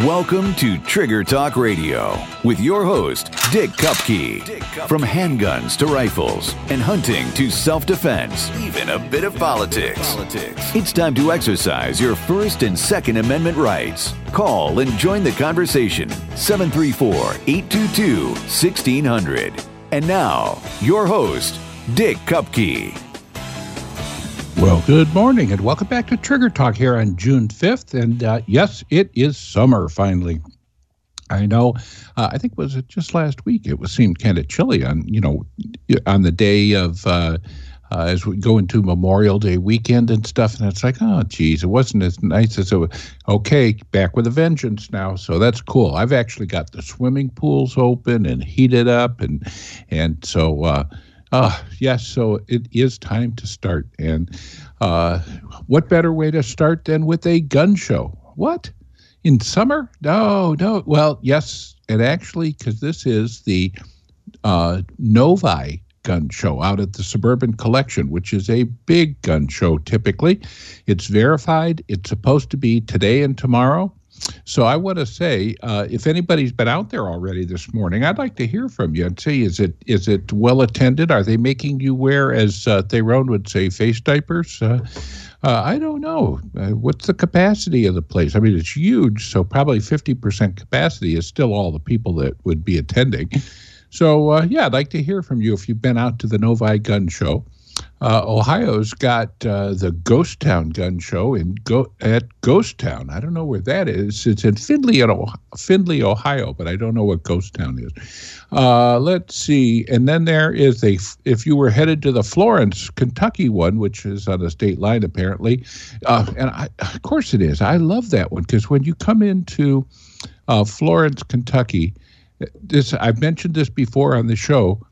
Welcome to Trigger Talk Radio with your host, Dick Kupke. From handguns to rifles and hunting to self-defense, even a bit of politics. It's time to exercise your First and Second Amendment rights. Call and join the conversation. 734-822-1600. And now, your host, Dick Kupke. Well, good morning and welcome back to Trigger Talk here on June 5th. And yes, it is summer finally. I know, I think was it just last week? It seemed kind of chilly on the day of, as we go into Memorial Day weekend and stuff. And it's like, oh, geez, it wasn't as nice as it was. Okay, back with a vengeance now. So that's cool. I've actually got the swimming pools open and heated up. And so, yes, so it is time to start. And what better way to start than with a gun show? What? In summer? No. Well, yes, and actually, because this is the Novi gun show out at the Suburban Collection, which is a big gun show typically. It's verified. It's supposed to be today and tomorrow. So I want to say, if anybody's been out there already this morning, I'd like to hear from you and see, is it well attended? Are they making you wear, as Theron would say, face diapers? I don't know. What's the capacity of the place? I mean, it's huge, so probably 50% capacity is still all the people that would be attending. So, I'd like to hear from you if you've been out to the Novi Gun Show. Ohio's got the Ghost Town Gun Show at Ghost Town. I don't know where that is. It's in Findlay, Ohio, but I don't know what Ghost Town is. Let's see. And then there is if you were headed to the Florence, Kentucky one, which is on the state line apparently, of course it is. I love that one because when you come into Florence, Kentucky, I've mentioned this before on the show.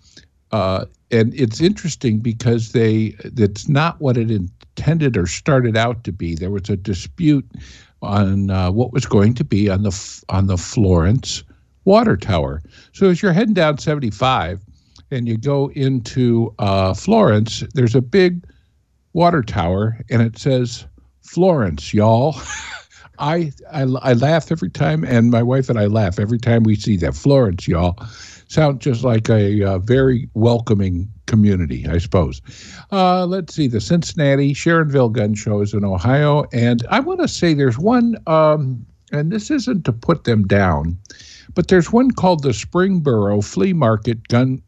And it's interesting because that's not what it intended or started out to be. There was a dispute on what was going to be on the Florence water tower. So as you're heading down 75 and you go into Florence, there's a big water tower and it says Florence, y'all. I laugh every time, and my wife and I laugh every time we see that. Florence, y'all. Sound just like a very welcoming community, I suppose. Let's see, the Cincinnati Sharonville Gun Show is in Ohio, and I want to say there's one, and this isn't to put them down, but there's one called the Springboro Flea Market Gun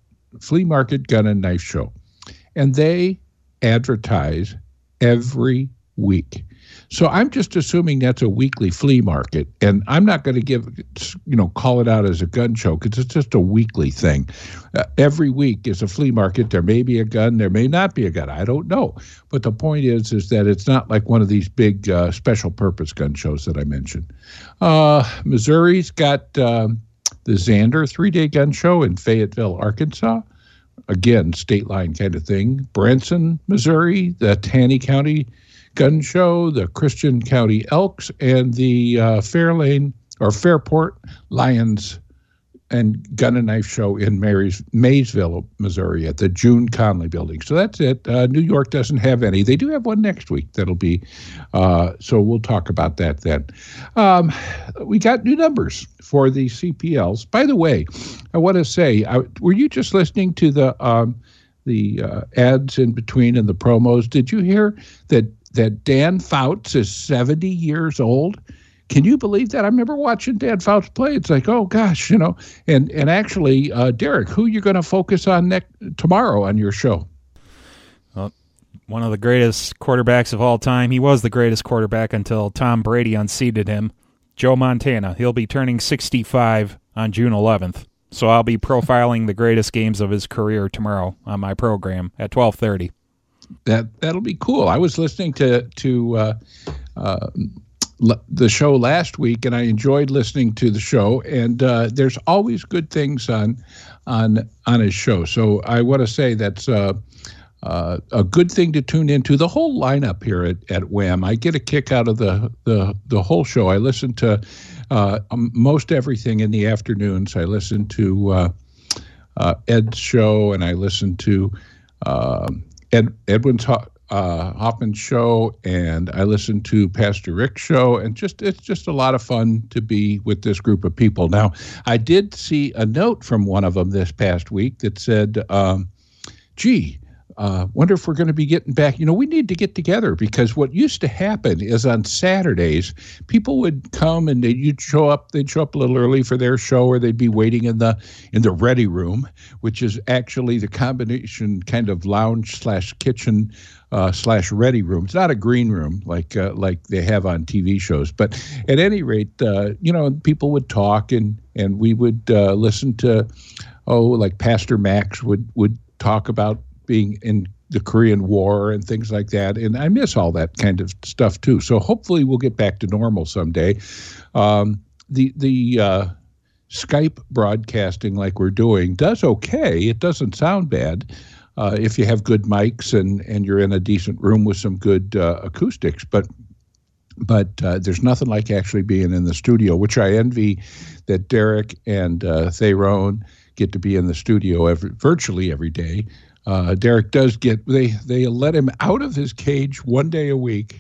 and Knife Show, and they advertise every week. So I'm just assuming that's a weekly flea market, and I'm not going to call it out as a gun show because it's just a weekly thing. Every week is a flea market. There may be a gun, there may not be a gun. I don't know. But the point is that it's not like one of these big special purpose gun shows that I mentioned. Missouri's got the Xander 3-day gun show in Fayetteville, Arkansas. Again, state line kind of thing. Branson, Missouri, the Taney County Gun Show, the Christian County Elks, and the Fairport Lions and Gun and Knife Show in Maysville, Missouri, at the June Conley Building. So that's it. New York doesn't have any. They do have one next week. That'll be, so we'll talk about that then. We got new numbers for the CPLs. By the way, I want to say, were you just listening to the ads in between and the promos? Did you hear that Dan Fouts is 70 years old? Can you believe that? I remember watching Dan Fouts play. It's like, oh gosh, and actually, Derek, who you going to focus on tomorrow on your show? Well, one of the greatest quarterbacks of all time. He was the greatest quarterback until Tom Brady unseated him. Joe Montana. He'll be turning 65 on June 11th. So I'll be profiling the greatest games of his career tomorrow on my program at 12:30. That'll be cool. I was listening to the show last week, and I enjoyed listening to the show. And there's always good things on his show. So I want to say that's a good thing to tune into. The whole lineup here at WHAM. I get a kick out of the whole show. I listen to most everything in the afternoons. I listen to Ed's show, and I listen to Edwin's Hoffman's show, and I listen to Pastor Rick's show, and it's just a lot of fun to be with this group of people. Now, I did see a note from one of them this past week that said, wonder if we're going to be getting back. We need to get together, because what used to happen is on Saturdays, people would come and they'd show up a little early for their show, or they'd be waiting in the ready room, which is actually the combination kind of lounge / kitchen / ready room. It's not a green room like they have on TV shows, but at any rate, people would talk and we would listen to, like Pastor Max would talk about being in the Korean War and things like that. And I miss all that kind of stuff too. So hopefully we'll get back to normal someday. The Skype broadcasting like we're doing does okay. It doesn't sound bad if you have good mics and you're in a decent room with some good acoustics. But there's nothing like actually being in the studio, which I envy that Derek and Theron get to be in the studio virtually every day. Derek does get, they let him out of his cage one day a week,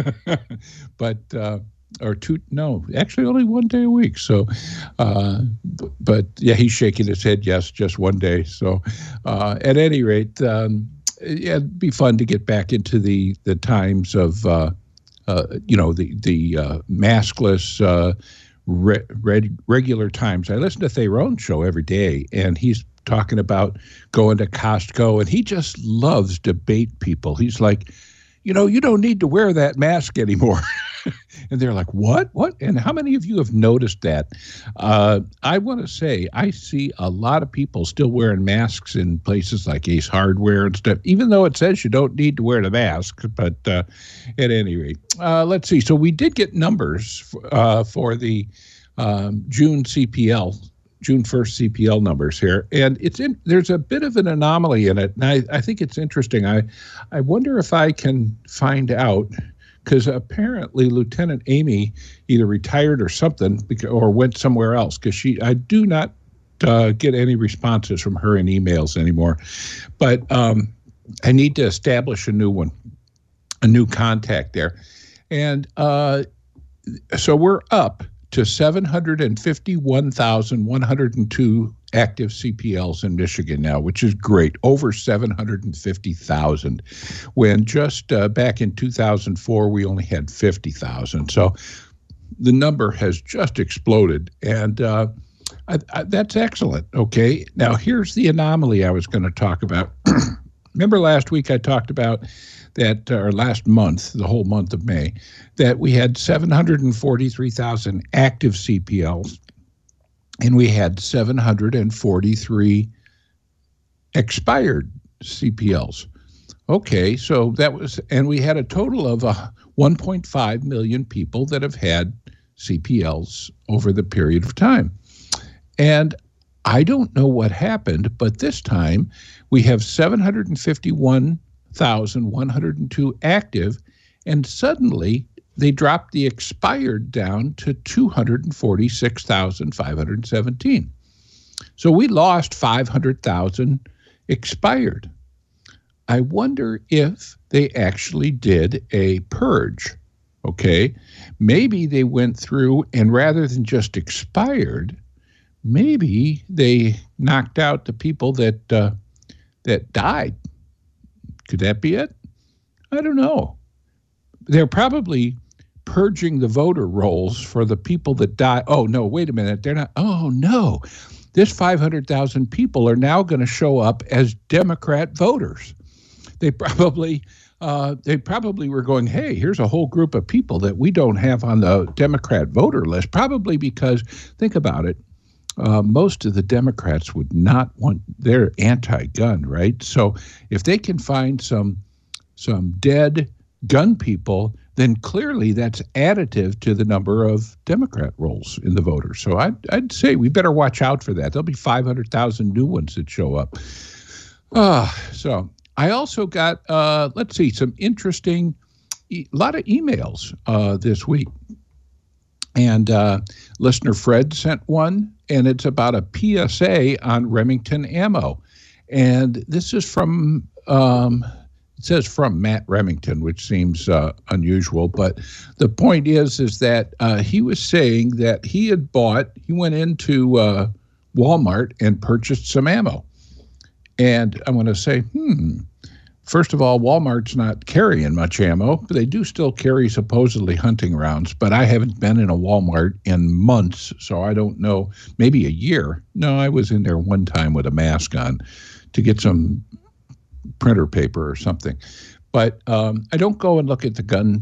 actually only one day a week. So, but yeah, he's shaking his head. Yes, just one day. So, at any rate, it'd be fun to get back into the times of, the maskless, regular times. I listen to Theron's show every day, and he's talking about going to Costco, and he just loves debate people. He's like, you don't need to wear that mask anymore. And they're like, what? And how many of you have noticed that? I want to say I see a lot of people still wearing masks in places like Ace Hardware and stuff, even though it says you don't need to wear the mask. But at any rate, let's see. So we did get numbers for the June 1st CPL numbers here, and there's a bit of an anomaly in it, and I think it's interesting. I wonder if I can find out, because apparently Lieutenant Amy either retired or something, or went somewhere else, because I do not get any responses from her in emails anymore. But I need to establish a new one, a new contact there. And so we're up to 751,102 active CPLs in Michigan now, which is great, over 750,000, when just back in 2004, we only had 50,000. So the number has just exploded, and that's excellent. Okay, now here's the anomaly I was going to talk about. Remember last week I talked about that, or last month, the whole month of May, that we had 743,000 active CPLs, and we had 743 expired CPLs. Okay, so that was, and we had a total of 1.5 million people that have had CPLs over the period of time. And I don't know what happened, but this time we have 751,102 active, and suddenly they dropped the expired down to 246,517. So we lost 500,000 expired. I wonder if they actually did a purge. Okay, maybe they went through, and rather than just expired, maybe they knocked out the people that died. Could that be it? I don't know. They're probably purging the voter rolls for the people that die. Oh, no, wait a minute. They're not. Oh, no. This 500,000 people are now going to show up as Democrat voters. They probably were going, hey, here's a whole group of people that we don't have on the Democrat voter list, probably because, think about it, most of the Democrats would not want, they're anti-gun, right? So if they can find some dead gun people, then clearly that's additive to the number of Democrat rolls in the voters. So I'd say we better watch out for that. There'll be 500,000 new ones that show up. So I also got, some interesting, a lot of emails this week. And listener Fred sent one, and it's about a PSA on Remington ammo. And this is from It says from Matt Remington, which seems unusual, but the point is that he was saying that he went into Walmart and purchased some ammo. And I'm going to say, first of all, Walmart's not carrying much ammo, but they do still carry supposedly hunting rounds, but I haven't been in a Walmart in months, so I don't know, maybe a year. No, I was in there one time with a mask on to get some printer paper or something. But I don't go and look at the gun,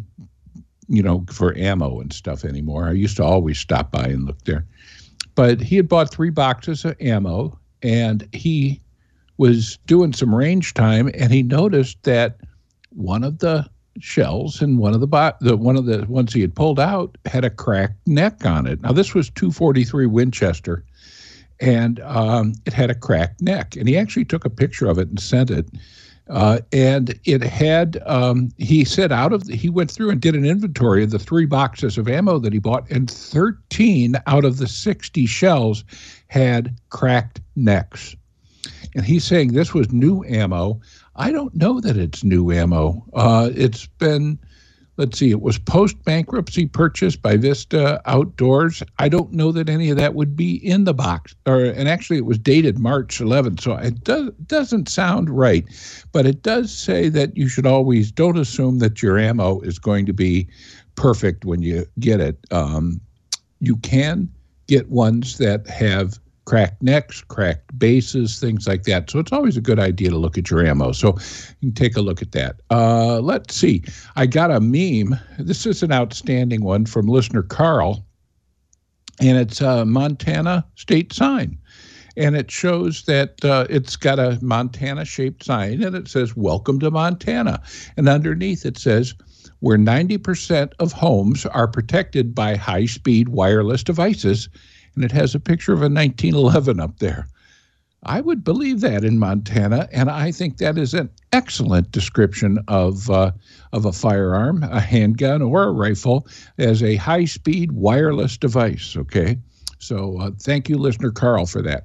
for ammo and stuff anymore. I used to always stop by and look there. But he had bought 3 boxes of ammo, and he was doing some range time, and he noticed that one of the shells in one of the ones he had pulled out had a cracked neck on it. Now, this was .243 Winchester, and it had a cracked neck. And he actually took a picture of it and sent it. And it had, he said he went through and did an inventory of the 3 boxes of ammo that he bought, and 13 out of the 60 shells had cracked necks. And he's saying this was new ammo. I don't know that it's new ammo. It's been, it was post-bankruptcy purchased by Vista Outdoors. I don't know that any of that would be in the box. And actually, it was dated March 11th, so it doesn't sound right. But it does say that you should always don't assume that your ammo is going to be perfect when you get it. You can get ones that have cracked necks, cracked bases, things like that. So it's always a good idea to look at your ammo. So you can take a look at that. Let's see. I got a meme. This is an outstanding one from listener Carl, and it's a Montana state sign. And it shows that it's got a Montana-shaped sign, and it says, "Welcome to Montana." And underneath it says, "Where 90% of homes are protected by high-speed wireless devices." And it has a picture of a 1911 up there. I would believe that in Montana, and I think that is an excellent description of a firearm, a handgun, or a rifle as a high-speed wireless device, okay? So thank you, listener Carl, for that.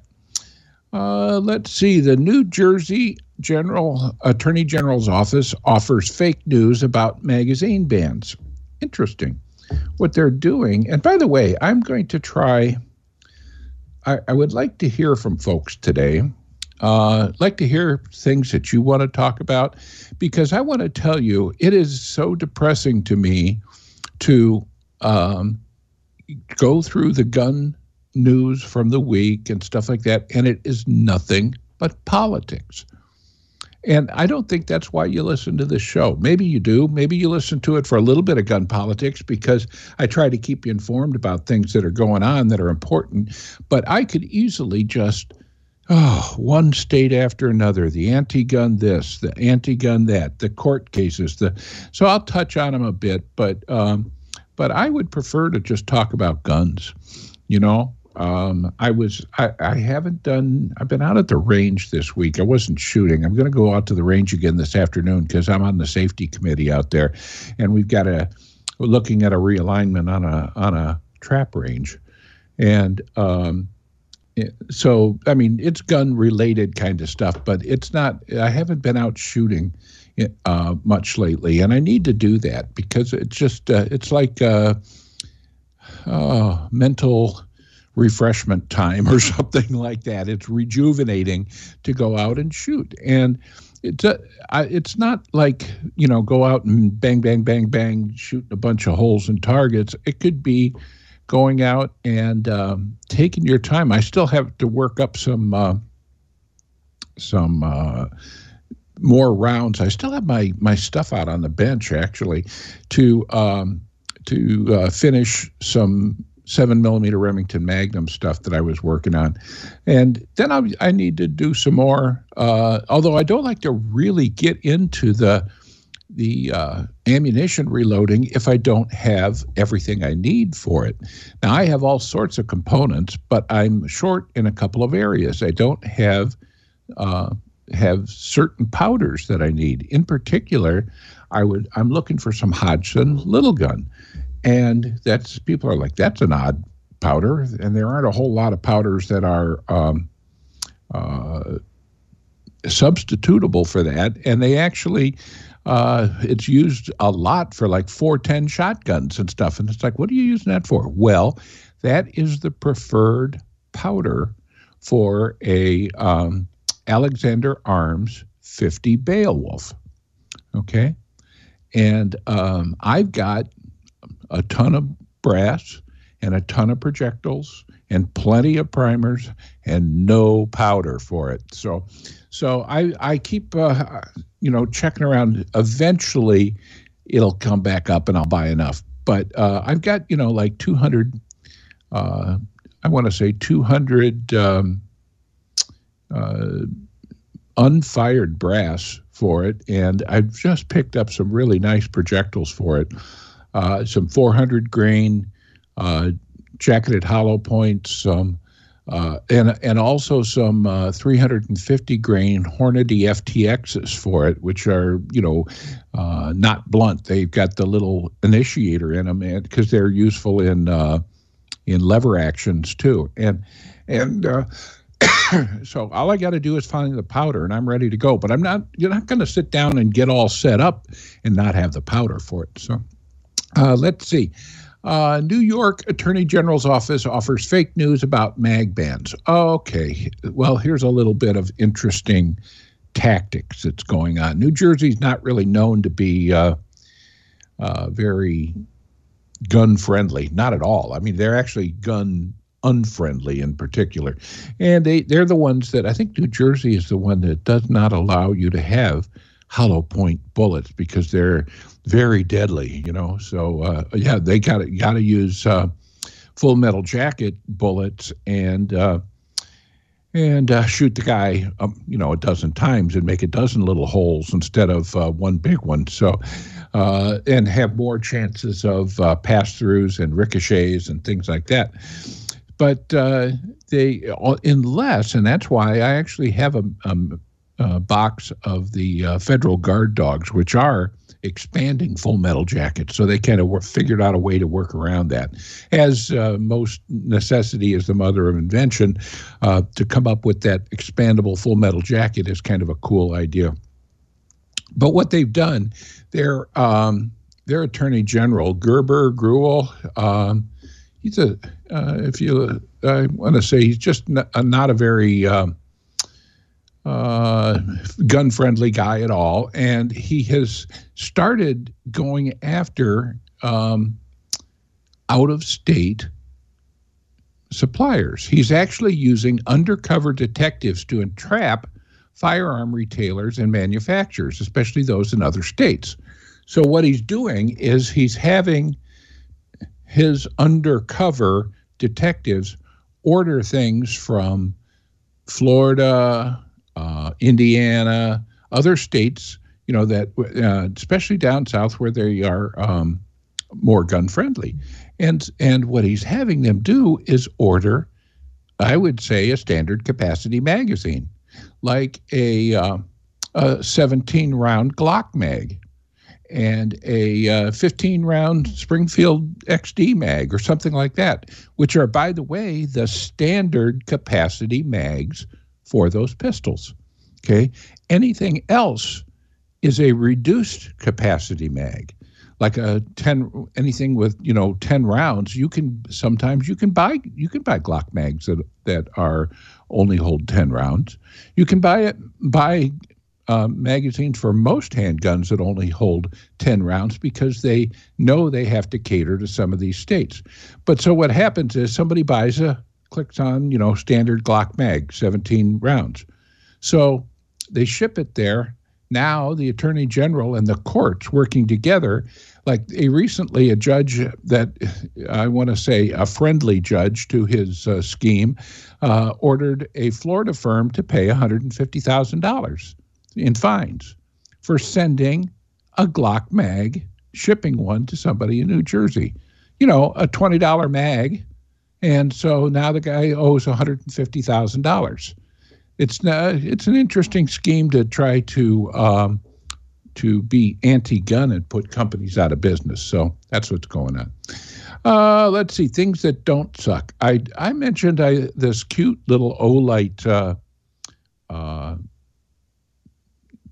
Let's see. The New Jersey Attorney General's office offers fake news about magazine bans. Interesting what they're doing. And by the way, I'm going to try... I would like to hear from folks today. Like to hear things that you want to talk about, because I want to tell you, it is so depressing to me to go through the gun news from the week and stuff like that, and it is nothing but politics. And I don't think that's why you listen to this show. Maybe you do. Maybe you listen to it for a little bit of gun politics, because I try to keep you informed about things that are going on that are important. But I could easily just, one state after another, the anti-gun this, the anti-gun that, the court cases. So I'll touch on them a bit, but I would prefer to just talk about guns, I've been out at the range this week. I wasn't shooting. I'm going to go out to the range again this afternoon because I'm on the safety committee out there, and we're looking at a realignment on a trap range. And so, I mean, it's gun related kind of stuff, but it's not, I haven't been out shooting much lately, and I need to do that because it's just, it's like mental refreshment time or something like that. It's rejuvenating to go out and shoot. And it's not like, go out and bang, bang, bang, bang, shooting a bunch of holes and targets. It could be going out and taking your time. I still have to work up some more rounds. I still have my stuff out on the bench, actually, to finish some 7mm Remington Magnum stuff that I was working on. And then I need to do some more, although I don't like to really get into the ammunition reloading if I don't have everything I need for it. Now, I have all sorts of components, but I'm short in a couple of areas. I don't have certain powders that I need. In particular, I'm looking for some Hodgson little gun. And people are like, that's an odd powder. And there aren't a whole lot of powders that are substitutable for that, and they actually it's used a lot for like 410 shotguns and stuff. And it's like, what are you using that for? Well, that is the preferred powder for a Alexander Arms 50 Beowulf. Okay, and I've got a ton of brass and a ton of projectiles and plenty of primers and no powder for it. So I keep checking around. Eventually, it'll come back up, and I'll buy enough. But I've got like 200. I want to say 200 unfired brass for it, and I've just picked up some really nice projectiles for it. Some 400 grain jacketed hollow points, some and also some 350 grain Hornady FTXs for it, which are not blunt. They've got the little initiator in them, because they're useful in lever actions too. And so all I got to do is find the powder, and I'm ready to go. But you're not going to sit down and get all set up and not have the powder for it. So let's see. New York Attorney General's office offers fake news about mag bans. Okay, well, here's a little bit of interesting tactics that's going on. New Jersey's not really known to be very gun-friendly, not at all. I mean, they're actually gun unfriendly in particular. And they're the ones that, I think New Jersey is the one that does not allow you to have hollow point bullets because they're very deadly, So they got to use full metal jacket bullets and shoot the guy, a dozen times and make a dozen little holes instead of one big one. So and have more chances of pass-throughs and ricochets and things like that. But unless, and that's why I actually have a box of the Federal Guard dogs, which are expanding full metal jackets. So they kind of figured out a way to work around that. As most necessity is the mother of invention, to come up with that expandable full metal jacket is kind of a cool idea. But what they've done, their Attorney General, Gruel, he's I want to say he's just not a very gun-friendly guy at all, and he has started going after out-of-state suppliers. He's actually using undercover detectives to entrap firearm retailers and manufacturers, especially those in other states. So what he's doing is he's having his undercover detectives order things from Florida, Indiana, other states, that especially down south where they are more gun friendly, and what he's having them do is order, I would say, a standard capacity magazine, like a 17-round Glock mag, and a 15-round Springfield XD mag or something like that, which are, by the way, the standard capacity mags for those pistols. Okay, anything else is a reduced capacity mag, like anything with 10 rounds. You can buy Glock mags that are only hold 10 rounds. You can buy magazines for most handguns that only hold 10 rounds because they know they have to cater to some of these states. But so what happens is somebody clicks on, standard Glock mag, 17 rounds. So they ship it there. Now the Attorney General and the courts working together, like recently a judge that I want to say a friendly judge to his scheme, ordered a Florida firm to pay $150,000 in fines for sending a Glock mag, shipping one to somebody in New Jersey, a $20 mag. And so now the guy owes $150,000. It's an interesting scheme to try to be anti-gun and put companies out of business. So that's what's going on. Let's see, things that don't suck. I mentioned this cute little Olight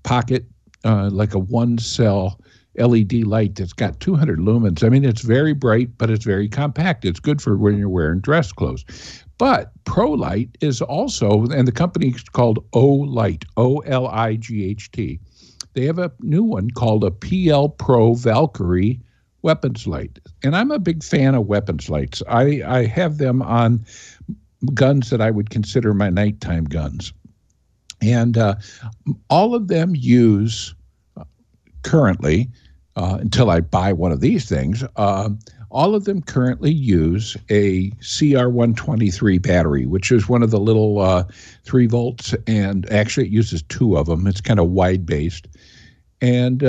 pocket, like a one-cell LED light that's got 200 lumens. I mean, it's very bright, but it's very compact. It's good for when you're wearing dress clothes. But ProLight is also, and the company is called Olight, O-L-I-G-H-T. They have a new one called a PL Pro Valkyrie weapons light. And I'm a big fan of weapons lights. I have them on guns that I would consider my nighttime guns. And all of them use currently, until I buy one of these things, all of them currently use a CR123 battery, which is one of the little 3 volts, and actually it uses 2 of them. It's kind of wide-based. And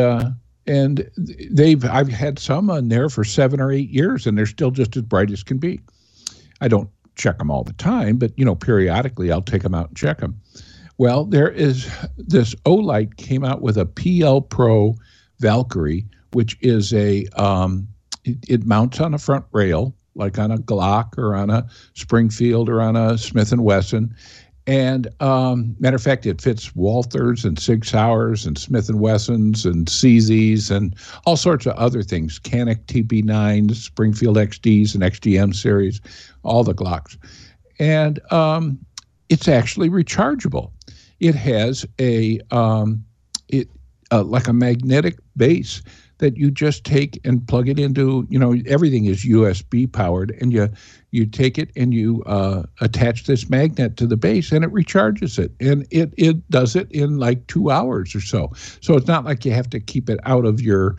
I've had some on there for 7 or 8 years, and they're still just as bright as can be. I don't check them all the time, but, periodically I'll take them out and check them. Well, there is this Olight came out with a PL Pro Valkyrie, which is it mounts on a front rail, like on a Glock or on a Springfield or on a Smith & Wesson. And matter of fact, it fits Walthers and Sig Sauers and Smith & Wessons and CZs and all sorts of other things, Canik TP9s, Springfield XDs and XDM series, all the Glocks. And it's actually rechargeable. It has like a magnetic base that you just take and plug it into, everything is USB powered, and you take it and you attach this magnet to the base and it recharges it. And it does it in like 2 hours or so. So it's not like you have to keep it out of your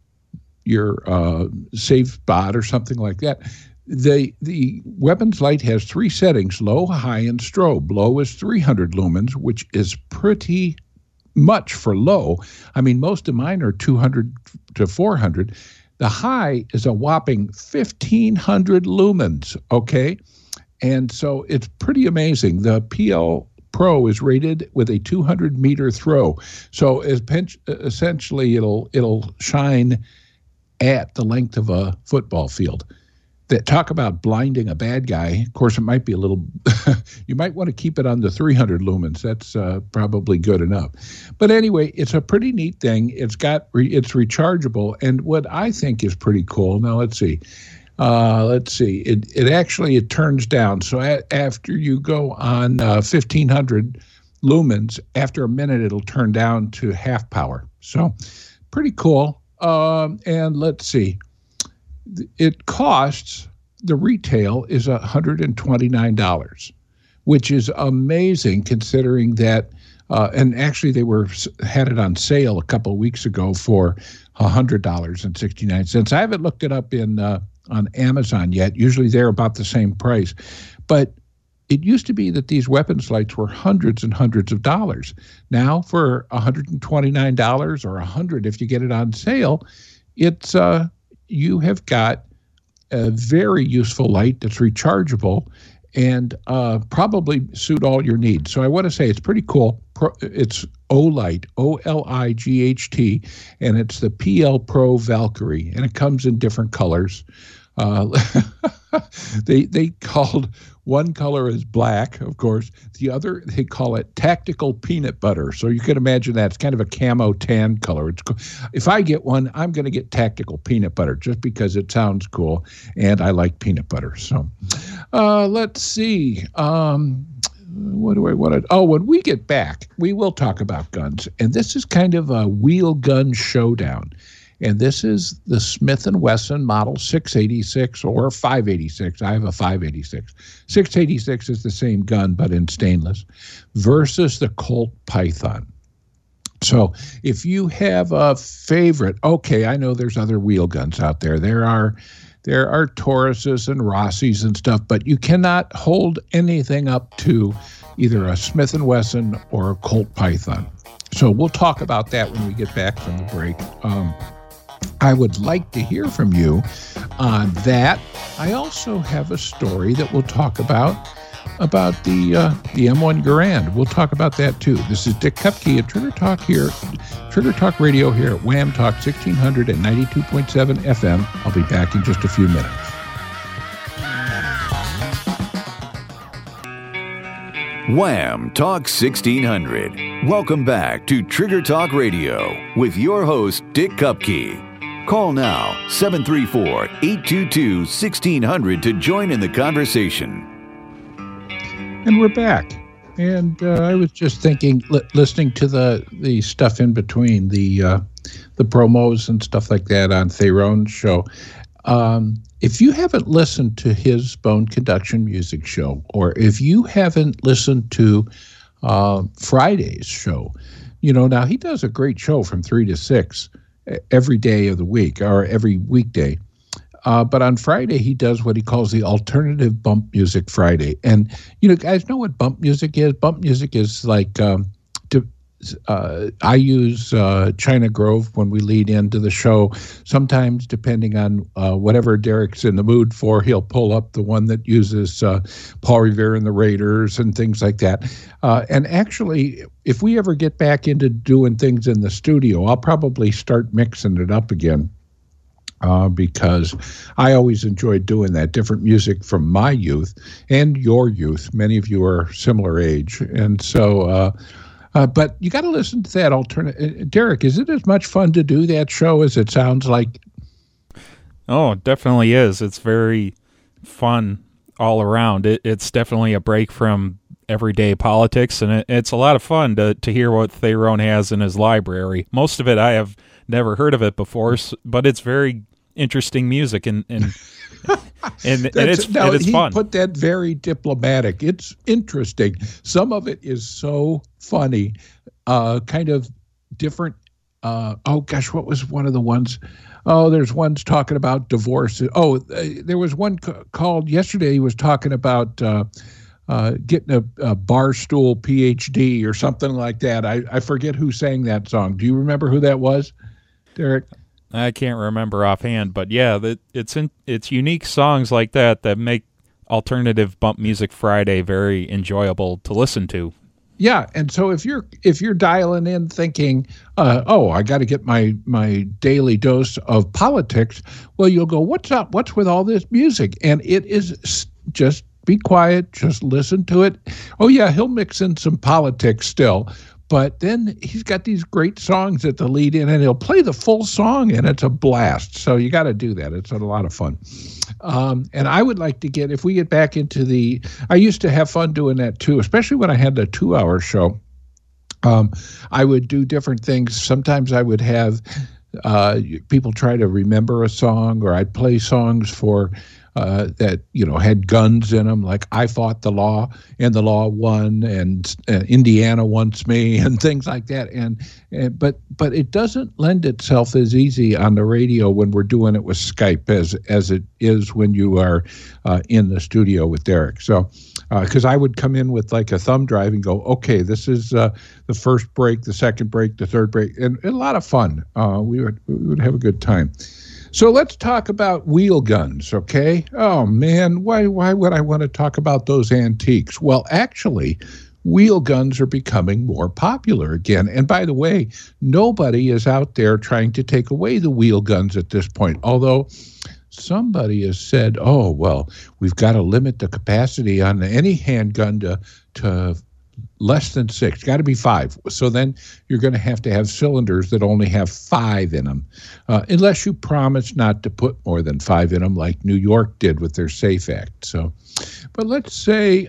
safe spot or something like that. The weapons light has 3 settings, low, high, and strobe. Low is 300 lumens, which is pretty much for low. I mean, most of mine are 200 to 400. The high is a whopping 1,500 lumens, okay? And so it's pretty amazing. The PL Pro is rated with a 200-meter throw. So essentially it'll shine at the length of a football field. That talk about blinding a bad guy. Of course, it might be a little, you might want to keep it on the 300 lumens. That's probably good enough. But anyway, it's a pretty neat thing. It's rechargeable. And what I think is pretty cool, now let's see. It actually turns down. So after you go on 1,500 lumens, after a minute, it'll turn down to half power. So pretty cool. And let's see. It costs, the retail is $129, which is amazing considering that, and actually they had it on sale a couple of weeks ago for $100.69. I haven't looked it up on Amazon yet. Usually they're about the same price. But it used to be that these weapons lights were hundreds and hundreds of dollars. Now for $129 or $100 if you get it on sale, it's you have got a very useful light that's rechargeable and probably suit all your needs. So I want to say it's pretty cool. It's Olight, O-L-I-G-H-T, and it's the PL Pro Valkyrie, and it comes in different colors. They called one color is black, of course. The other, they call it tactical peanut butter. So you can imagine that. It's kind of a camo tan color. If I get one, I'm going to get tactical peanut butter just because it sounds cool, and I like peanut butter. So let's see. What do I want to? Oh, when we get back, we will talk about guns. And this is kind of a wheel gun showdown. And this is the Smith & Wesson Model 686 or 586. I have a 586. 686 is the same gun, but in stainless, versus the Colt Python. So if you have a favorite, okay, I know there's other wheel guns out there. There are Tauruses and Rossies and stuff, but you cannot hold anything up to either a Smith & Wesson or a Colt Python. So we'll talk about that when we get back from the break. I would like to hear from you on that. I also have a story that we'll talk about the M1 Garand. We'll talk about that too. This is Dick Kupke at Trigger Talk Radio here at Wham Talk 1600 and 92.7 FM. I'll be back in just a few minutes. Wham Talk 1600. Welcome back to Trigger Talk Radio with your host, Dick Kupke. Call now, 734-822-1600 to join in the conversation. And we're back. And I was just thinking, listening to the stuff in between, the promos and stuff like that on Theron's show. If you haven't listened to his Bone Conduction Music show, or if you haven't listened to Friday's show, now he does a great show from 3 to 6 every day of the week, or every weekday. But on Friday, he does what he calls the Alternative Bump Music Friday. And, guys know what bump music is? Bump music is like, I use China Grove when we lead into the show. Sometimes, depending on whatever Derek's in the mood for, he'll pull up the one that uses Paul Revere and the Raiders and things like that. And actually, if we ever get back into doing things in the studio, I'll probably start mixing it up again. Because I always enjoyed doing that, different music from my youth and your youth. Many of you are similar age. And so, but you got to listen to that alternate. Derek, is it as much fun to do that show as it sounds like? Oh, it definitely is. It's very fun all around. It's definitely a break from everyday politics, and it's a lot of fun to hear what Theron has in his library. Most of it I have never heard of it before, but it's very interesting music, and it's fun. He put that very diplomatic. It's interesting. Some of it is so funny, kind of different. What was one of the ones? Oh, there's ones talking about divorce. There was one called yesterday. He was talking about getting a Barstool PhD or something like that. I forget who sang that song. Do you remember who that was, Derek? I can't remember offhand, but yeah, it's unique songs like that make Alternative Bump Music Friday very enjoyable to listen to. Yeah, and so if you're dialing in thinking, I got to get my daily dose of politics, well, you'll go, what's up? What's with all this music? And it is just be quiet, just listen to it. Oh yeah, he'll mix in some politics still. But then he's got these great songs at the lead in, and he'll play the full song, and it's a blast. So you got to do that. It's a lot of fun. And I would like to if we get back into I used to have fun doing that too, especially when I had the 2-hour show. I would do different things. Sometimes I would have people try to remember a song, or I'd play songs for that had guns in them, like I Fought the Law and the Law Won, and Indiana Wants Me, and things like that. But it doesn't lend itself as easy on the radio when we're doing it with Skype as it is when you are in the studio with Derek. So because I would come in with like a thumb drive and go, okay, this is the first break, the second break, the third break, and a lot of fun. We would have a good time. So let's talk about wheel guns, okay? Oh, man, why would I want to talk about those antiques? Well, actually, wheel guns are becoming more popular again. And by the way, nobody is out there trying to take away the wheel guns at this point, although somebody has said, we've got to limit the capacity on any handgun to less than 6, got to be 5. So then you're going to have cylinders that only have 5 in them, unless you promise not to put more than 5 in them, like New York did with their SAFE Act. So, but let's say,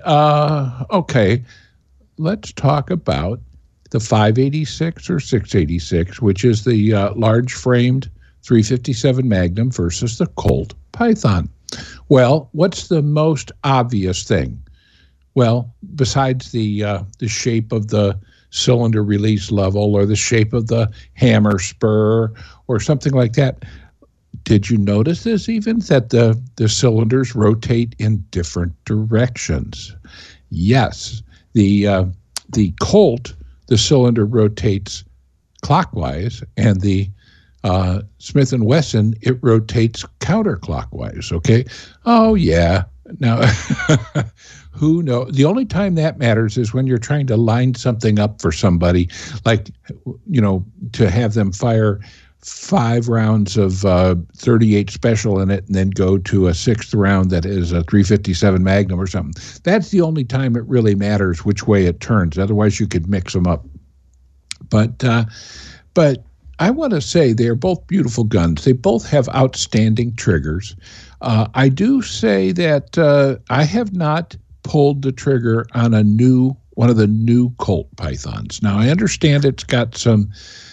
let's talk about the 586 or 686, which is the large-framed 357 Magnum versus the Colt Python. Well, what's the most obvious thing? Well, besides the shape of the cylinder release level, or the shape of the hammer spur, or something like that, did you notice this even, that the cylinders rotate in different directions? Yes. The Colt, the cylinder rotates clockwise, and the Smith & Wesson, it rotates counterclockwise, okay? Oh, yeah. Now, who knows? The only time that matters is when you're trying to line something up for somebody, like, to have them fire 5 rounds of 38 special in it and then go to a 6th round that is a 357 Magnum or something. That's the only time it really matters which way it turns. Otherwise, you could mix them up. But I want to say they're both beautiful guns. They both have outstanding triggers. I do say that I have not pulled the trigger on one of the new Colt Pythons. Now, I understand it's got some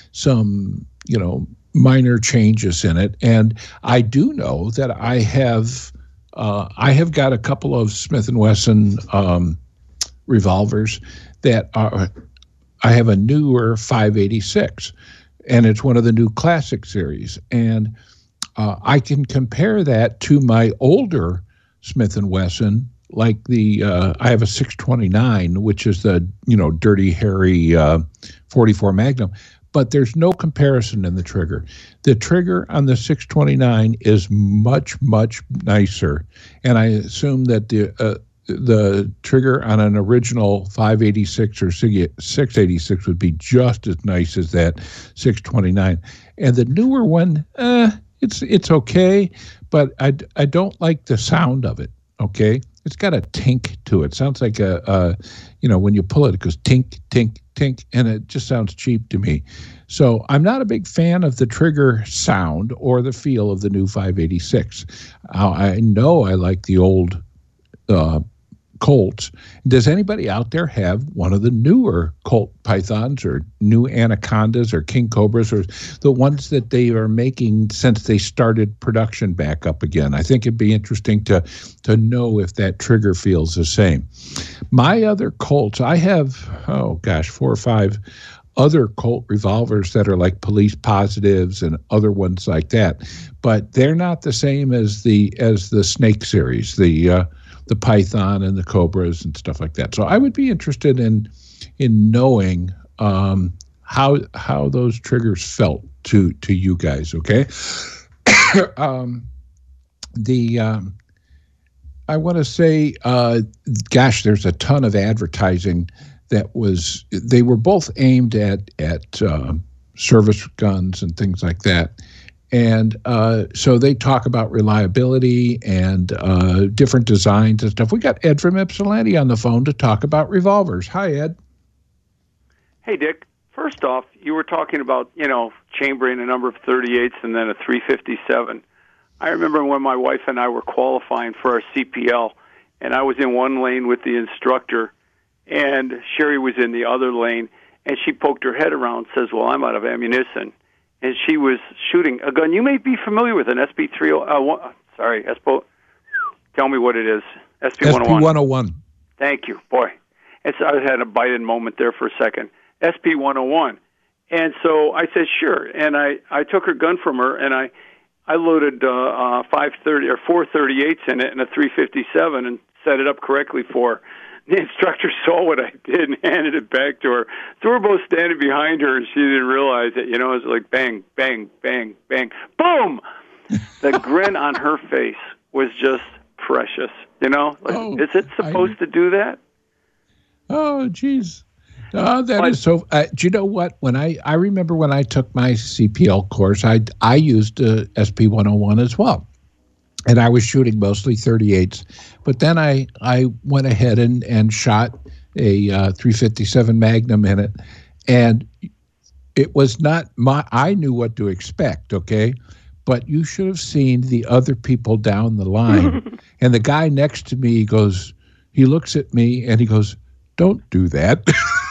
minor changes in it, and I do know that I have got a couple of Smith & Wesson revolvers that are. I have a newer 586. And it's one of the new classic series. And I can compare that to my older Smith & Wesson, like I have a 629, which is the, Dirty Harry 44 Magnum. But there's no comparison in the trigger. The trigger on the 629 is much, much nicer. And I assume that the trigger on an original 586 or 686 would be just as nice as that 629. And the newer one, it's okay, but I don't like the sound of it. Okay, it's got a tink to it. Sounds like when you pull it, it goes tink, tink, tink, and it just sounds cheap to me. So I'm not a big fan of the trigger sound or the feel of the new 586. I know I like the old Colts. Does anybody out there have one of the newer Colt Pythons or new Anacondas or King Cobras or the ones that they are making since they started production back up again? I think it'd be interesting to know if that trigger feels the same. My other Colts, I have, 4 or 5 other Colt revolvers that are like police positives and other ones like that, but they're not the same as the Snake series, the Python and the Cobras and stuff like that. So I would be interested in knowing how those triggers felt to you guys. Okay. I want to say, there's a ton of advertising they were both aimed at service guns and things like that. And so they talk about reliability and different designs and stuff. We got Ed from Ypsilanti on the phone to talk about revolvers. Hi, Ed. Hey, Dick. First off, you were talking about, chambering a number of 38s and then a 357. I remember when my wife and I were qualifying for our CPL, and I was in one lane with the instructor, and Sherry was in the other lane, and she poked her head around and says, well, I'm out of ammunition. And she was shooting a gun you may be familiar with, an SP-30. Tell me what it is. SP-101. SP-101. Thank you. Boy, I had a Biden moment there for a second. SP-101. And so I said, sure. And I took her gun from her, and I loaded 530 or 438s in it and a 357 and set it up correctly for her. The instructor saw what I did and handed it back to her. So we're both standing behind her, and she didn't realize it. It was like bang, bang, bang, bang, boom! The grin on her face was just precious. Is it supposed to do that? Oh, geez. Is so. Do you know what? When I remember when I took my CPL course, I used a SP-101 as well. And I was shooting mostly 38s. But then I went ahead and shot a 357 Magnum in it. And it was not I knew what to expect, okay? But you should have seen the other people down the line. And the guy next to me he looks at me and he goes, don't do that.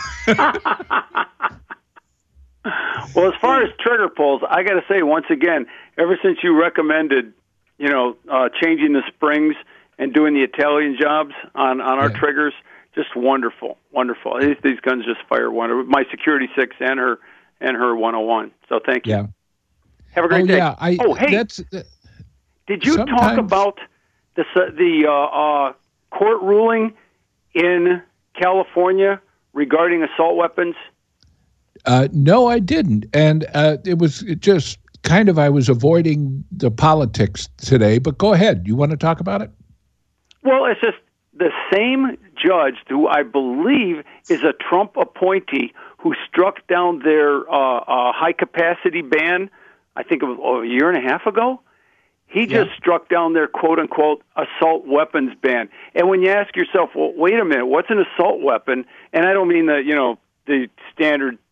Well, as far as trigger pulls, I got to say, once again, ever since you recommended changing the springs and doing the Italian jobs on our triggers, just wonderful. These guns just fire wonderful. My Security 6 and her 101. So thank you. Yeah. Have a great day. Yeah, hey, did you talk about the court ruling in California regarding assault weapons? No, I didn't. And it was just kind of, I was avoiding the politics today, but go ahead. You want to talk about it? Well, it's just the same judge who I believe is a Trump appointee who struck down their high-capacity ban, I think it was a year and a half ago. He just struck down their quote-unquote assault weapons ban. And when you ask yourself, well, wait a minute, what's an assault weapon? And I don't mean the standard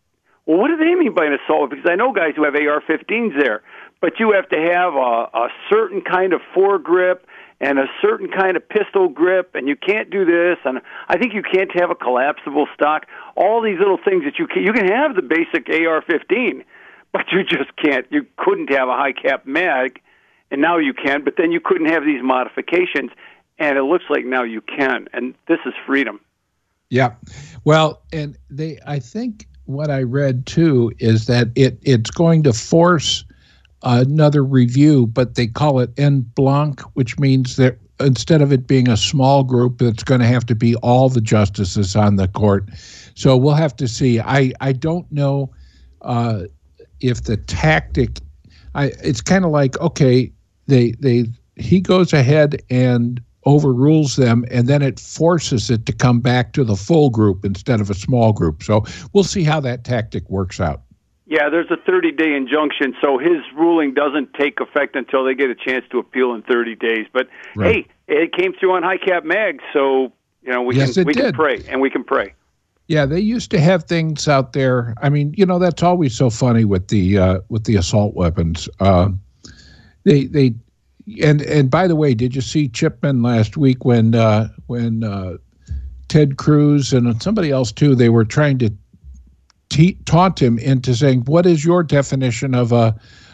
well, what do they mean by an assault? Because I know guys who have AR-15s there, but you have to have a certain kind of foregrip and a certain kind of pistol grip, and you can't do this, and I think you can't have a collapsible stock. All these little things that you can have the basic AR-15, but you just can't. You couldn't have a high-cap mag, and now you can, but then you couldn't have these modifications, and it looks like now you can, and this is freedom. Yeah. Well, and I think what I read, too, is that it's going to force another review, but they call it en blanc, which means that instead of it being a small group, it's going to have to be all the justices on the court. So we'll have to see. I don't know if the tactic. It's kind of like, okay, he goes ahead and overrules them, and then it forces it to come back to the full group instead of a small group. So we'll see how that tactic works out. Yeah, there's a 30-day injunction, so his ruling doesn't take effect until they get a chance to appeal in 30 days. But, Hey, it came through on high-cap mag, so we can pray, and we can pray. Yeah, they used to have things out there. I mean, that's always so funny with the assault weapons. And by the way, did you see Chipman last week when Ted Cruz and somebody else too, they were trying to taunt him into saying, what is your definition of a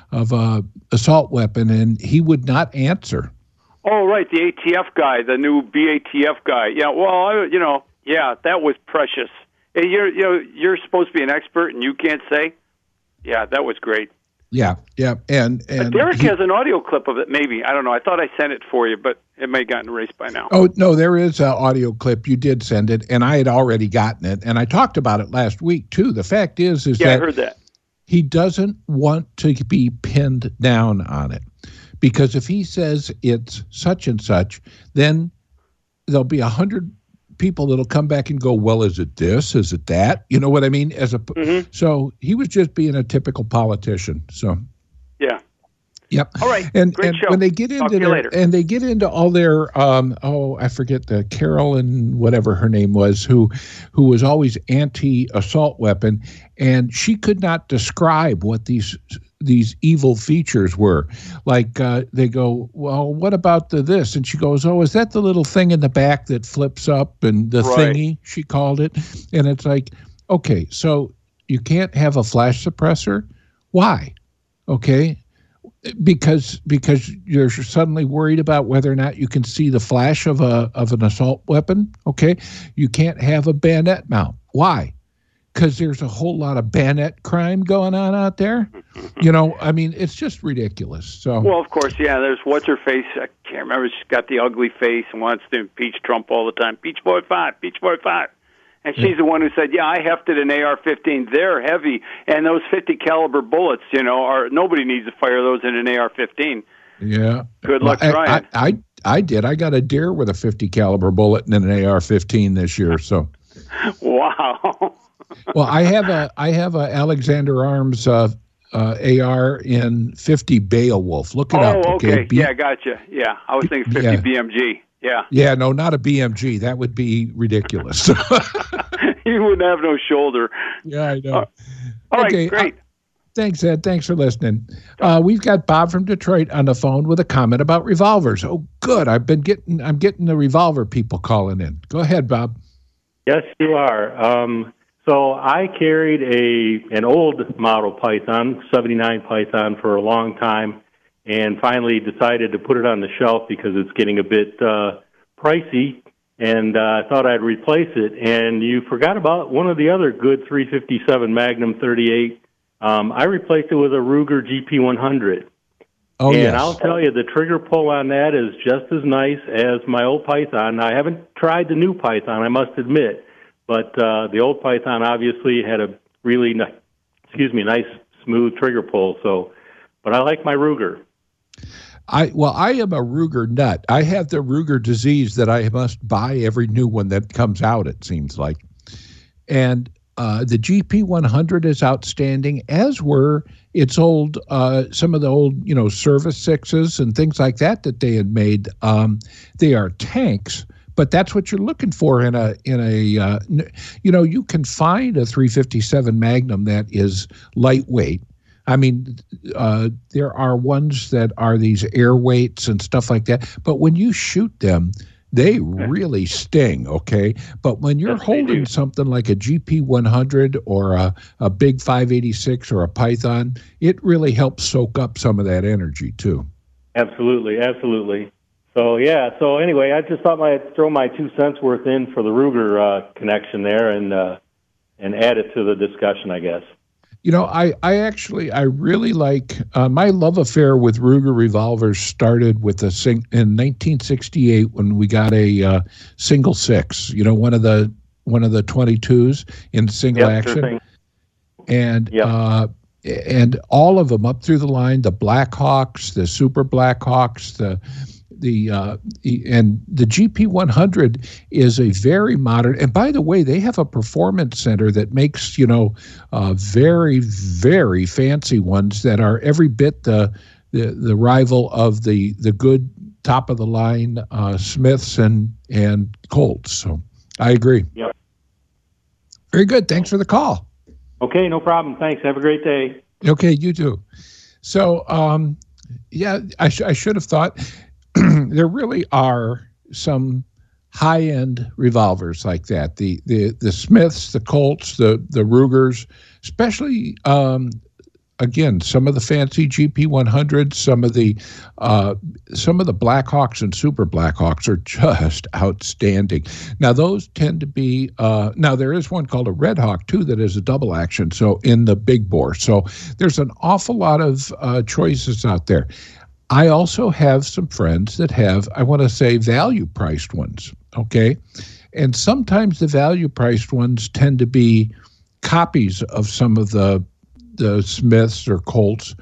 assault weapon? And he would not answer. Oh, right. The ATF guy, the new BATF guy. Yeah. Well, that was precious. Hey, you're supposed to be an expert and you can't say. Yeah, that was great. Yeah. And Derek has an audio clip of it, maybe. I don't know. I thought I sent it for you, but it may have gotten erased by now. Oh, no, there is an audio clip. You did send it, and I had already gotten it, and I talked about it last week, too. The fact is that I heard that. He doesn't want to be pinned down on it, because if he says it's such and such, then there'll be 100 people that'll come back and go, well, is it this? Is it that? You know what I mean? So he was just being a typical politician. So yeah. Yep. All right. And show. When they get into all their I forget the Carolyn, whatever her name was, who was always anti-assault weapon, and she could not describe what these evil features were. Like they go, well, what about this? And she goes, oh, is that the little thing in the back that flips up, and the thingy, she called it. And it's like, okay, so you can't have a flash suppressor? Why? Okay. Because you're suddenly worried about whether or not you can see the flash of an assault weapon. Okay. You can't have a bayonet mount. Why? Because there's a whole lot of bayonet crime going on out there. I mean, it's just ridiculous. So, well, of course, yeah. There's what's her face? I can't remember. She's got the ugly face and wants to impeach Trump all the time. Peach Boy 5, Peach Boy 5. And she's the one who said, yeah, I hefted an AR-15. They're heavy, and those 50 caliber bullets, nobody needs to fire those in an AR-15. Yeah. Good luck trying. I did. I got a deer with a 50 caliber bullet and an AR-15 this year. So. Wow. Well, I have a Alexander Arms AR in 50 Beowulf. Look it up. Okay. Yeah, gotcha. Yeah, I was thinking 50 BMG. Yeah. Yeah, no, not a BMG. That would be ridiculous. You wouldn't have no shoulder. Yeah, I know. All right, great. Thanks, Ed. Thanks for listening. We've got Bob from Detroit on the phone with a comment about revolvers. Oh, good. I'm getting the revolver people calling in. Go ahead, Bob. Yes, you are. So I carried an old model Python, 79 Python, for a long time, and finally decided to put it on the shelf because it's getting a bit pricey, and I thought I'd replace it. And you forgot about one of the other good 357 Magnum 38. I replaced it with a Ruger GP100. Oh, and yes. I'll tell you, the trigger pull on that is just as nice as my old Python. I haven't tried the new Python, I must admit, but the old Python obviously had a really nice, smooth trigger pull. But I like my Ruger. I am a Ruger nut. I have the Ruger disease that I must buy every new one that comes out, it seems like. And the GP100 is outstanding, as were its old, some of the old, Service 6s and things like that they had made. They are tanks, but that's what you're looking for in a you can find a 357 Magnum that is lightweight. I mean, there are ones that are these air weights and stuff like that, but when you shoot them, they really sting, okay? But when you're holding something like a GP100 or a big 586 or a Python, it really helps soak up some of that energy, too. Absolutely. So, anyway, I just thought I'd throw my 2 cents worth in for the Ruger connection there and add it to the discussion, I guess. I really like my love affair with Ruger revolvers started with in 1968 when we got a single six. One of the 22s in single action, sure and all of them up through the line. The Blackhawks, the Super Blackhawks, and the GP100 is a very modern, and by the way, they have a performance center that makes very, very fancy ones that are every bit the rival of the good top of the line Smiths and Colts. So I agree. Yep. Very good. Thanks for the call. Okay, no problem. Thanks. Have a great day. Okay, you too. So I should have thought. There really are some high-end revolvers like that. The Smiths, the Colts, the Rugers, especially again some of the fancy GP100s, some of the Blackhawks and Super Blackhawks are just outstanding. Now those tend to be now there is one called a Red Hawk too that is a double action, so in the big bore. So there's an awful lot of choices out there. I also have some friends that have, I want to say, value-priced ones, okay? And sometimes the value-priced ones tend to be copies of some of the Smiths or Colts.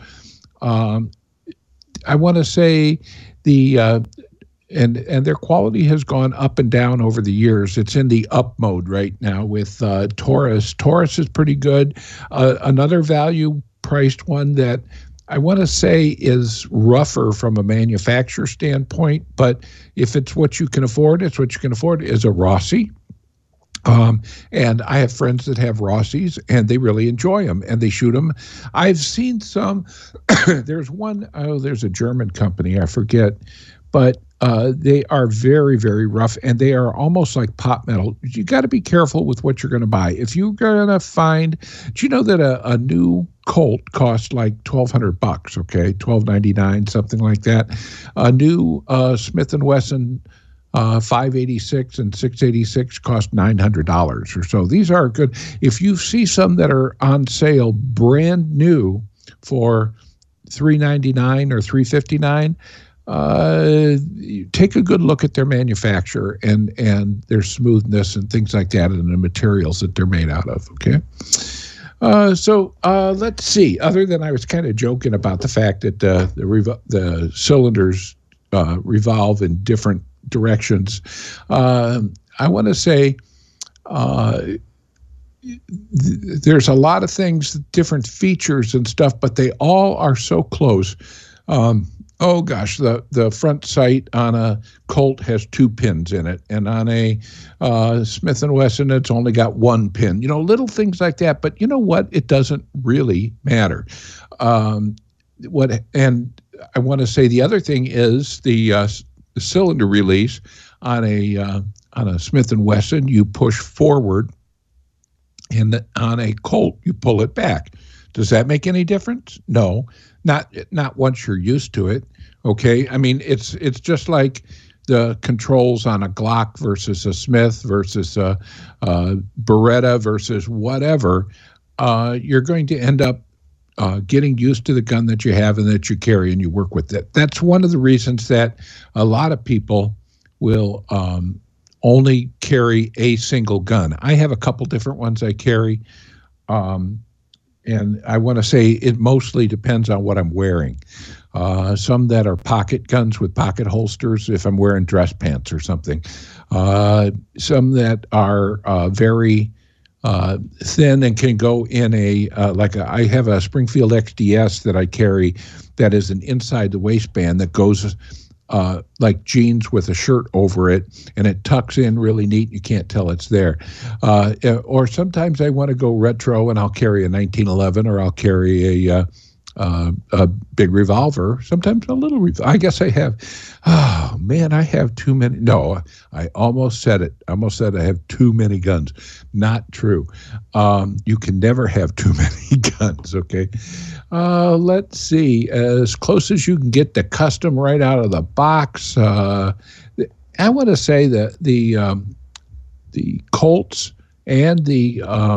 I want to say and their quality has gone up and down over the years. It's in the up mode right now with Taurus. Taurus is pretty good. Another value-priced one that I want to say is rougher from a manufacturer standpoint, but if it's what you can afford, it's what you can afford, is a Rossi. And I have friends that have Rossies, and they really enjoy them, and they shoot them. I've seen some. There's one, there's a German company, I forget, but they are very, very rough, and they are almost like pot metal. You got to be careful with what you're going to buy. If you're going to find, do you know that a new Colt costs like $1,200, okay, $1,299, something like that. A new Smith & Wesson 586 and 686 cost $900 or so. These are good. If you see some that are on sale brand new for $399 or $359, take a good look at their manufacturer and their smoothness and things like that and the materials that they're made out of, okay? So let's see. Other than I was kind of joking about the fact that the cylinders revolve in different directions, I want to say there's a lot of things, different features and stuff, but they all are so close. Oh gosh, the front sight on a Colt has 2 pins in it, and on a Smith & Wesson, it's only got 1 pin. Little things like that. But you know what? It doesn't really matter. And I want to say the other thing is the cylinder release on a Smith & Wesson. You push forward, and on a Colt, you pull it back. Does that make any difference? No, not once you're used to it. Okay, I mean it's just like the controls on a Glock versus a Smith versus a Beretta versus whatever. You're going to end up getting used to the gun that you have and that you carry and you work with it. That's one of the reasons that a lot of people will only carry a single gun. I have a couple different ones I carry. And I want to say it mostly depends on what I'm wearing. Some that are pocket guns with pocket holsters if I'm wearing dress pants or something. Some that are very thin and can go in I have a Springfield XDS that I carry that is an inside the waistband that goes like jeans with a shirt over it, and it tucks in really neat. You can't tell it's there. Or sometimes I want to go retro, and I'll carry a 1911, or I'll carry a big revolver. Sometimes a little revolver. I guess I have. Oh man, I have too many. No, I almost said it. I almost said I have too many guns. Not true. You can never have too many guns. Okay. Let's see. As close as you can get the custom right out of the box. I want to say that the Colts and the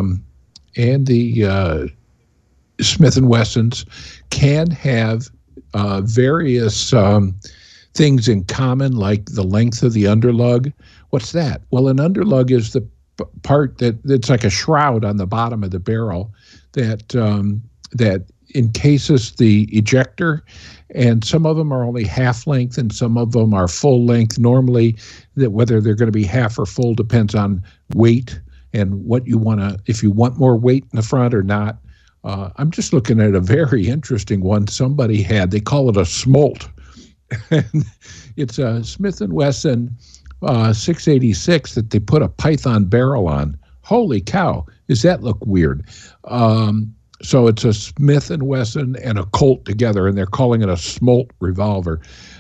Smith & Wessons can have various things in common, like the length of the underlug. What's that? Well, an underlug is the part that's like a shroud on the bottom of the barrel that encases the ejector, and some of them are only half length and some of them are full length. Normally, that whether they're going to be half or full depends on weight and what you want to, if you want more weight in the front or not. I'm just looking at a very interesting one somebody had. They call it a smolt. And it's a Smith & Wesson 686 that they put a Python barrel on. Holy cow, does that look weird? So it's a Smith & Wesson and a Colt together, and they're calling it a smolt revolver.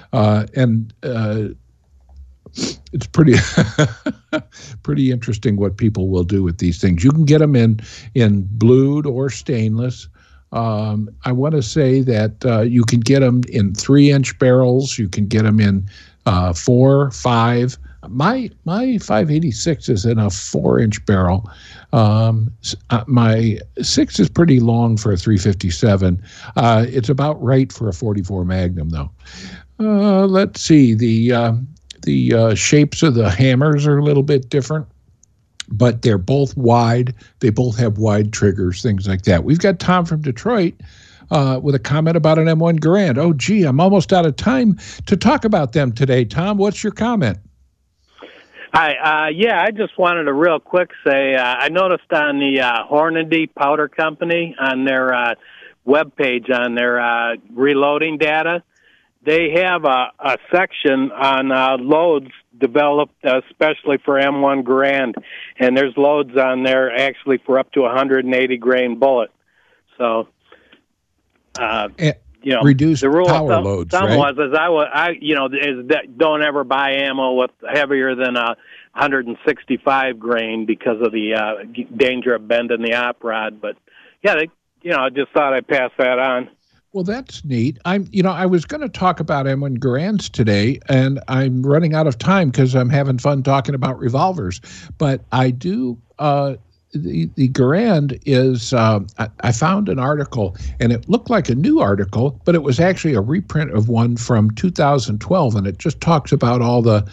It's pretty pretty interesting what people will do with these things. You can get them in blued or stainless. I want to say that you can get them in 3-inch barrels. You can get them in 4, 5. My 586 is in a 4-inch barrel. My 6 is pretty long for a 357. It's about right for a 44 Magnum, though. Let's see. The shapes of the hammers are a little bit different, but they're both wide. They both have wide triggers, things like that. We've got Tom from Detroit with a comment about an M1 Garand. Oh, gee, I'm almost out of time to talk about them today. Tom, what's your comment? Hi. I just wanted to real quick say I noticed on the Hornady Powder Company on their webpage, on their reloading data, they have a section on loads developed especially for M1 Garand, and there's loads on there actually for up to 180 grain bullet. So, reduced the rule power of loads, thumb right? was is that don't ever buy ammo with heavier than 165 grain because of the danger of bending the op rod. But yeah, I just thought I'd pass that on. Well, that's neat. I was going to talk about M1 Garands today, and I'm running out of time because I'm having fun talking about revolvers. But I do. The Garand is. I found an article, and it looked like a new article, but it was actually a reprint of one from 2012, and it just talks about all the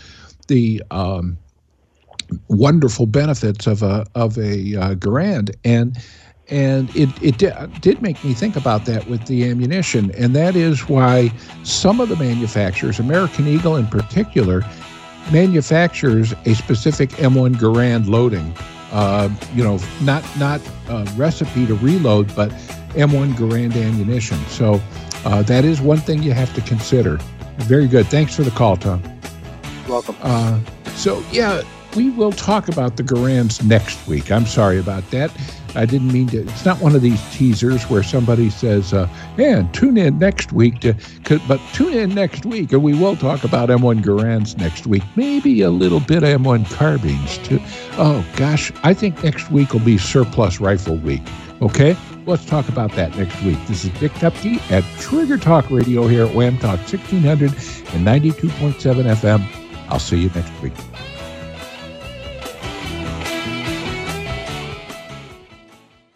wonderful benefits of a Garand. And it did make me think about that with the ammunition, and that is why some of the manufacturers, American Eagle in particular, manufactures a specific M1 Garand loading. Not recipe to reload, but M1 Garand ammunition. So that is one thing you have to consider. Very good. Thanks for the call, Tom. Welcome. We will talk about the Garands next week. I'm sorry about that. I didn't mean to. It's not one of these teasers where somebody says, tune in next week. But tune in next week, and we will talk about M1 Garands next week. Maybe a little bit of M1 carbines, too. Oh, gosh. I think next week will be surplus rifle week. Okay? Let's talk about that next week. This is Dick Kupke at Trigger Talk Radio here at Wham Talk 1600 and 92.7 FM. I'll see you next week.